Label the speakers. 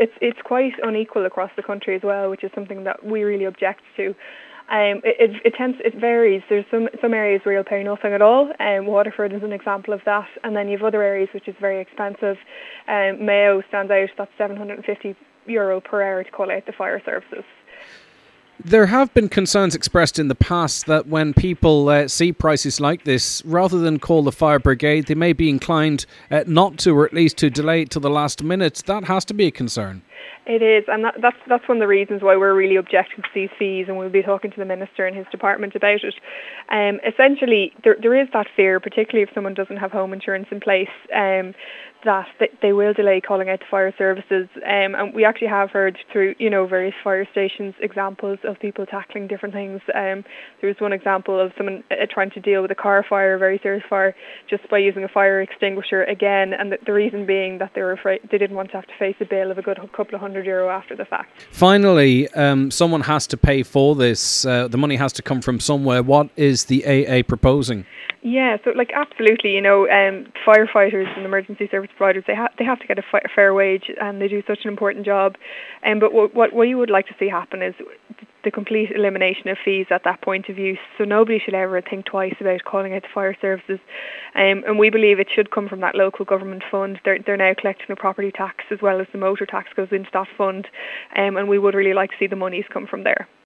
Speaker 1: it's quite unequal across the country as well, which is something that we really object to. It varies. There's some areas where you'll pay nothing at all. Waterford is an example of that, and then you have other areas which is very expensive. Mayo stands out. That's €750 per hour to call out the fire services.
Speaker 2: There have been concerns expressed in the past that when people see prices like this, rather than call the fire brigade, they may be inclined not to, or at least to delay it to the last minute. That has to be a concern.
Speaker 1: It is, and that's one of the reasons why we're really objecting to these fees, and we'll be talking to the Minister and his department about it. Essentially, there is that fear, particularly if someone doesn't have home insurance in place, that they will delay calling out the fire services. And we actually have heard through, various fire stations examples of people tackling different things. There was one example of someone trying to deal with a car fire, a very serious fire, just by using a fire extinguisher again, and the reason being that they were afraid they didn't want to have to face a bill of a good couple of €100 after the fact.
Speaker 2: Finally, someone has to pay for this. The money has to come from somewhere. What is the AA proposing?
Speaker 1: Yeah, so absolutely, firefighters and emergency service providers, they have to get a fair wage, and they do such an important job. But what we would like to see happen is the complete elimination of fees at that point of use. So nobody should ever think twice about calling out the fire services. And we believe it should come from that local government fund. They're now collecting the property tax as well as the motor tax goes into that fund. And we would really like to see the monies come from there.